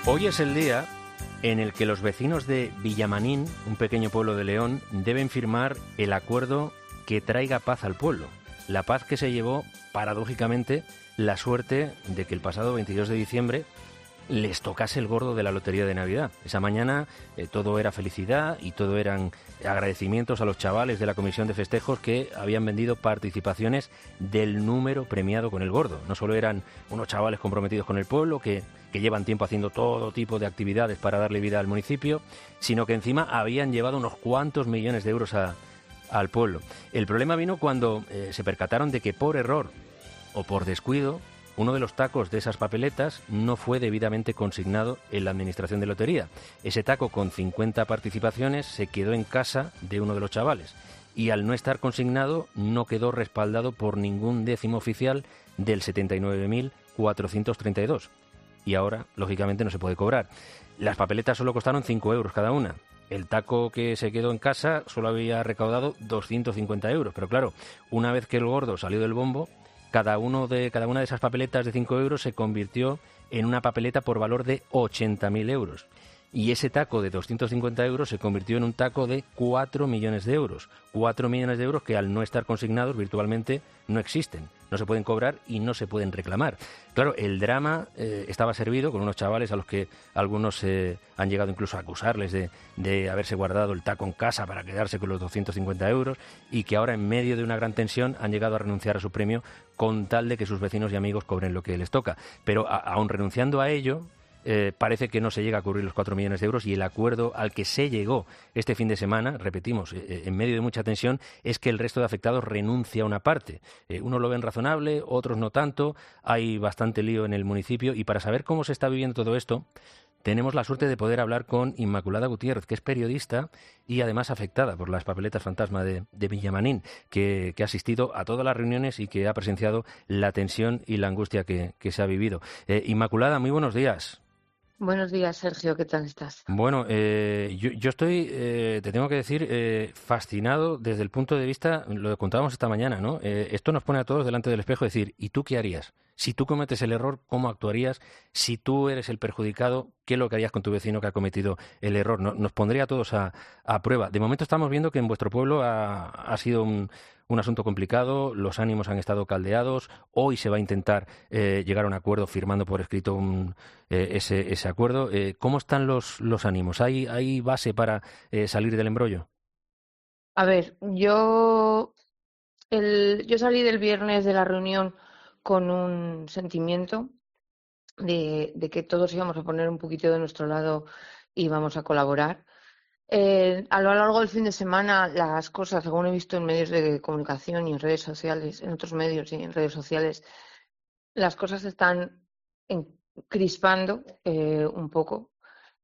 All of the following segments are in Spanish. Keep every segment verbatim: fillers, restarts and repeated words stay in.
Hoy es el día en el que los vecinos de Villamanín, un pequeño pueblo de León, deben firmar el acuerdo que traiga paz al pueblo. La paz que se llevó, paradójicamente, la suerte de que el pasado veintidós de diciembre les tocase el gordo de la Lotería de Navidad. Esa mañana eh, todo era felicidad y todo eran agradecimientos a los chavales de la comisión de festejos que habían vendido participaciones del número premiado con el gordo. No solo eran unos chavales comprometidos con el pueblo que, que llevan tiempo haciendo todo tipo de actividades para darle vida al municipio, sino que encima habían llevado unos cuantos millones de euros a, al pueblo. El problema vino cuando eh, se percataron de que por error o por descuido uno de los tacos de esas papeletas no fue debidamente consignado en la Administración de Lotería. Ese taco con cincuenta participaciones se quedó en casa de uno de los chavales y al no estar consignado no quedó respaldado por ningún décimo oficial del setenta y nueve mil cuatrocientos treinta y dos. Y ahora, lógicamente, no se puede cobrar. Las papeletas solo costaron cinco euros cada una. El taco que se quedó en casa solo había recaudado doscientos cincuenta euros. Pero claro, una vez que el gordo salió del bombo, Cada, uno de, cada una de esas papeletas de cinco euros se convirtió en una papeleta por valor de ochenta mil euros. Y ese taco de doscientos cincuenta euros se convirtió en un taco de cuatro millones de euros. cuatro millones de euros que al no estar consignados virtualmente no existen. No se pueden cobrar y no se pueden reclamar. Claro, el drama eh, estaba servido con unos chavales a los que algunos eh, han llegado incluso a acusarles de, de haberse guardado el taco en casa para quedarse con los doscientos cincuenta euros y que ahora en medio de una gran tensión han llegado a renunciar a su premio con tal de que sus vecinos y amigos cobren lo que les toca. Pero a, aun renunciando a ello, Eh, parece que no se llega a cubrir los cuatro millones de euros y el acuerdo al que se llegó este fin de semana, repetimos, eh, en medio de mucha tensión, es que el resto de afectados renuncia a una parte. Eh, unos lo ven razonable, otros no tanto, hay bastante lío en el municipio y para saber cómo se está viviendo todo esto, tenemos la suerte de poder hablar con Inmaculada Gutiérrez, que es periodista y además afectada por las papeletas fantasma de, de Villamanín, que, que ha asistido a todas las reuniones y que ha presenciado la tensión y la angustia que, que se ha vivido. Eh, Inmaculada, muy buenos días. Buenos días, Sergio, ¿qué tal estás? Bueno, eh, yo, yo estoy, eh, te tengo que decir, eh, fascinado desde el punto de vista, lo contábamos esta mañana, ¿no? Eh, esto nos pone a todos delante del espejo, decir, ¿y tú qué harías? Si tú cometes el error, ¿cómo actuarías? Si tú eres el perjudicado, ¿qué es lo que harías con tu vecino que ha cometido el error? No, nos pondría a todos a, a prueba. De momento estamos viendo que en vuestro pueblo ha, ha sido un, un asunto complicado, los ánimos han estado caldeados, hoy se va a intentar eh, llegar a un acuerdo firmando por escrito un, eh, ese, ese acuerdo. Eh, ¿Cómo están los, los ánimos? ¿Hay, hay base para eh, salir del embrollo? A ver, yo, el, yo salí del viernes de la reunión con un sentimiento de, de que todos íbamos a poner un poquito de nuestro lado y íbamos a colaborar. Eh, a lo largo del fin de semana, las cosas, según he visto en medios de comunicación y en redes sociales, en otros medios y en redes sociales, las cosas se están en- crispando eh, un poco.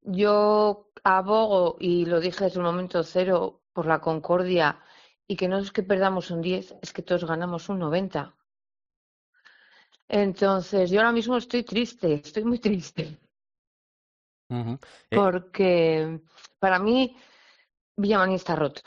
Yo abogo, y lo dije desde el momento cero, por la concordia y que no es que perdamos un diez, es que todos ganamos un noventa. Entonces, yo ahora mismo estoy triste, estoy muy triste, Ujú. Eh, porque para mí Villamaní está roto.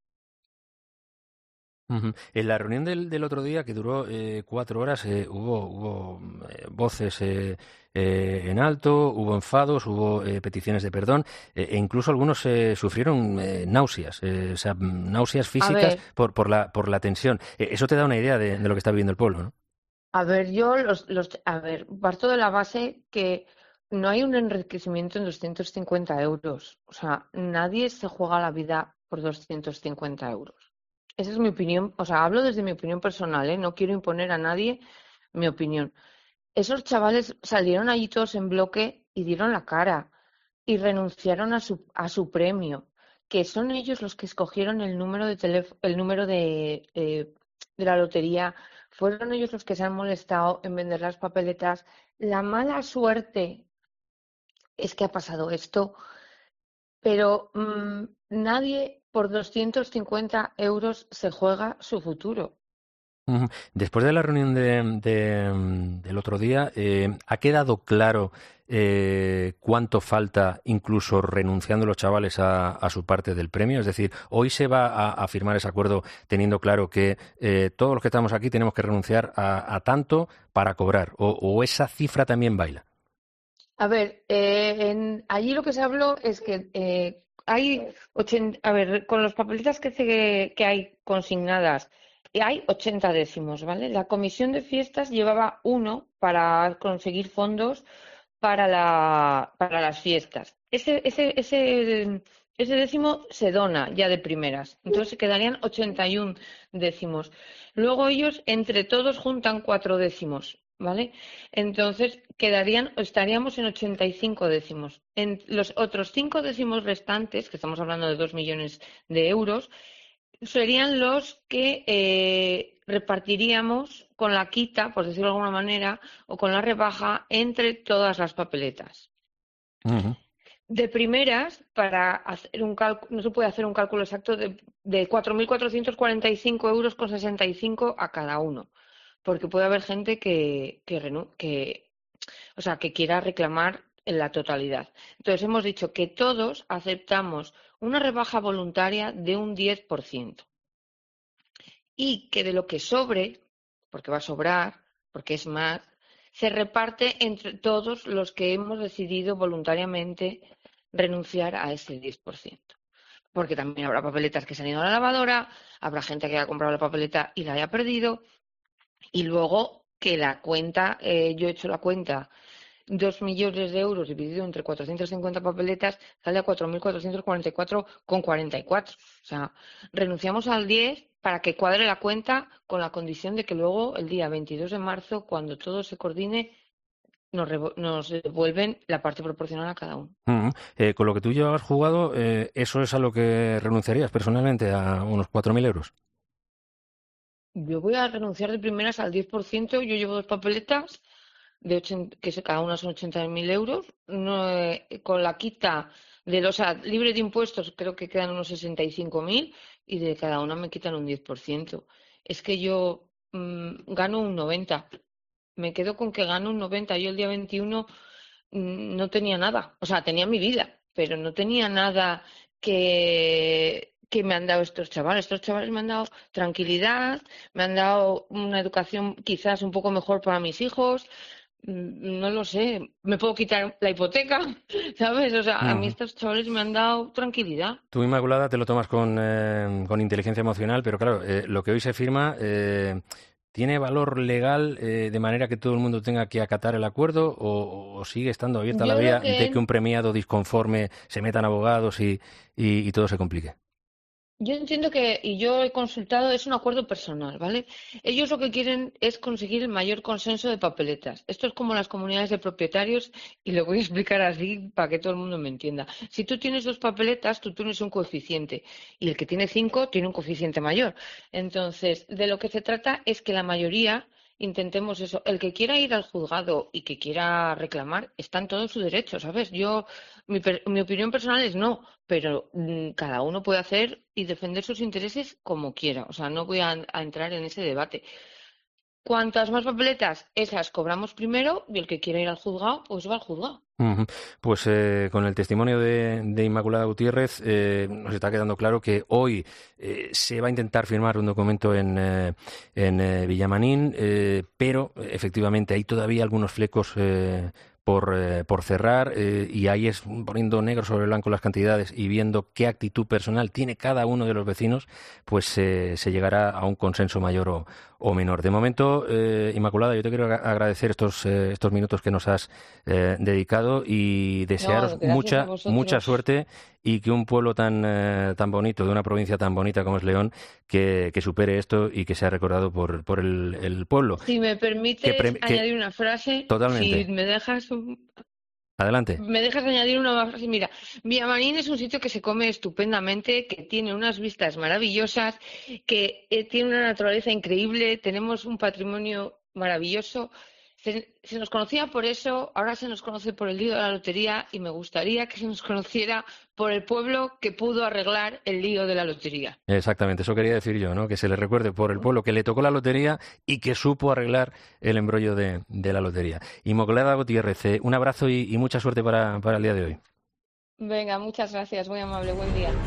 Ujú. En la reunión del, del otro día, que duró eh, cuatro horas, eh, hubo, hubo eh, voces eh, eh, en alto, hubo enfados, hubo eh, peticiones de perdón, eh, e incluso algunos eh, sufrieron eh, náuseas, eh, o sea, náuseas A físicas ver, por, por la, por la tensión. Eh, eso te da una idea de, de lo que está viviendo el pueblo, ¿no? a ver, yo los, los, a ver, parto de la base que no hay un enriquecimiento en doscientos cincuenta euros. O sea, nadie se juega la vida por doscientos cincuenta euros. Esa es mi opinión, o sea, hablo desde mi opinión personal, ¿eh? No quiero imponer a nadie mi opinión. Esos chavales salieron allí todos en bloque y dieron la cara y renunciaron a su, a su premio, que son ellos los que escogieron el número de teléfono, el número de, eh, de la lotería, fueron ellos los que se han molestado en vender las papeletas. La mala suerte es que ha pasado esto, pero mm, nadie por doscientos cincuenta euros se juega su futuro. Ujú. Después de la reunión de, de, del otro día, eh, ¿ha quedado claro eh, cuánto falta, incluso renunciando los chavales a, a su parte del premio? Es decir, hoy se va a, a firmar ese acuerdo teniendo claro que eh, todos los que estamos aquí tenemos que renunciar a, a tanto para cobrar, o, o esa cifra también baila. A ver, eh, en, allí lo que se habló es que eh, hay ochenta, a ver, con las papeletas que, se- que hay consignadas, y hay ochenta décimos, ¿vale? La comisión de fiestas llevaba uno para conseguir fondos para la, para las fiestas. Ese, ese, ese, ese décimo se dona ya de primeras, entonces se quedarían ochenta y uno décimos. Luego ellos entre todos juntan cuatro décimos, ¿vale? Entonces quedarían, estaríamos en ochenta y cinco décimos. En los otros cinco décimos restantes, que estamos hablando de dos millones de euros, serían los que eh, repartiríamos con la quita, por decirlo de alguna manera, o con la rebaja entre todas las papeletas. Uh-huh. De primeras, para hacer un cálculo, no se puede hacer un cálculo exacto de, de cuatro mil cuatrocientos cuarenta y cinco euros con sesenta y cinco a cada uno, porque puede haber gente que, que, renu- que, o sea, que quiera reclamar en la totalidad. Entonces, hemos dicho que todos aceptamos una rebaja voluntaria de un diez por ciento y que de lo que sobre, porque va a sobrar, porque es más, se reparte entre todos los que hemos decidido voluntariamente renunciar a ese diez por ciento. Porque también habrá papeletas que se han ido a la lavadora, habrá gente que ha comprado la papeleta y la haya perdido, y luego que la cuenta, eh, yo he hecho la cuenta, dos millones de euros dividido entre cuatrocientas cincuenta papeletas sale a cuatro mil cuatrocientos cuarenta y cuatro con cuarenta y cuatro. O sea, renunciamos al diez para que cuadre la cuenta con la condición de que luego el día veintidós de marzo, cuando todo se coordine, nos, revo- nos devuelven la parte proporcional a cada uno. Uh-huh. Eh, con lo que tú ya has jugado, eh, ¿eso es a lo que renunciarías personalmente, a unos cuatro mil euros? Yo voy a renunciar de primeras al diez por ciento. Yo llevo dos papeletas de ochenta, que se- cada una son ochenta mil euros. No, eh, con la quita de los, o sea, libre de impuestos, creo que quedan unos sesenta y cinco mil y de cada una me quitan un diez por ciento. Es que yo mm, gano un noventa. Me quedo con que gano un noventa. Yo el día veintiuno mm, no tenía nada. O sea, tenía mi vida, pero no tenía nada que, que me han dado estos chavales. Estos chavales me han dado tranquilidad, me han dado una educación quizás un poco mejor para mis hijos. Mm, No lo sé, me puedo quitar la hipoteca, ¿sabes? O sea, a mí Uh-huh. estos chavales me han dado tranquilidad. Tú, Inmaculada, te lo tomas con, eh, con inteligencia emocional, pero claro, eh, lo que hoy se firma eh, tiene valor legal eh, de manera que todo el mundo tenga que acatar el acuerdo o, o sigue estando abierta la Yo lo vía de que que un premiado disconforme se metan abogados y, y, y todo se complique. Yo entiendo que, y yo he consultado, es un acuerdo personal, ¿vale? Ellos lo que quieren es conseguir el mayor consenso de papeletas. Esto es como las comunidades de propietarios y lo voy a explicar así para que todo el mundo me entienda. Si tú tienes dos papeletas, tú tienes un coeficiente y el que tiene cinco tiene un coeficiente mayor. Entonces, de lo que se trata es que la mayoría intentemos eso. El que quiera ir al juzgado y que quiera reclamar está en todo su derecho, ¿sabes? Yo, mi, per- mi opinión personal es no, pero mm, cada uno puede hacer y defender sus intereses como quiera. O sea, no voy a, a entrar en ese debate. Cuantas más papeletas, esas cobramos primero y el que quiera ir al juzgado, pues va al juzgado. Ujú. Pues eh, con el testimonio de, de Inmaculada Gutiérrez eh, nos está quedando claro que hoy eh, se va a intentar firmar un documento en, eh, en eh, Villamanín, eh, pero eh, efectivamente hay todavía algunos flecos eh, por, eh, por cerrar eh, y ahí es poniendo negro sobre blanco las cantidades y viendo qué actitud personal tiene cada uno de los vecinos, pues eh, se llegará a un consenso mayor o, o menor. De momento, eh, Inmaculada, yo te quiero agra- agradecer estos, eh, estos minutos que nos has eh, dedicado y desearos No, gracias a mucha, mucha vosotros. suerte y que un pueblo tan, eh, tan bonito, de una provincia tan bonita como es León, que, que supere esto y que sea recordado por, por el, el pueblo. Si me Que, permites pre- que añadir una frase, si totalmente. me dejas un- Adelante. Me dejas añadir una más frase. Mira, Villamarín es un sitio que se come estupendamente, que tiene unas vistas maravillosas, que eh, tiene una naturaleza increíble, tenemos un patrimonio maravilloso. Se, se nos conocía por eso, ahora se nos conoce por el lío de la lotería y me gustaría que se nos conociera por el pueblo que pudo arreglar el lío de la lotería. Exactamente, eso quería decir yo, ¿no? Que se le recuerde por el pueblo que le tocó la lotería y que supo arreglar el embrollo de, de la lotería. Inmaculada Gutiérrez, eh, un abrazo y, y mucha suerte para, para el día de hoy. Venga, muchas gracias, muy amable, buen día.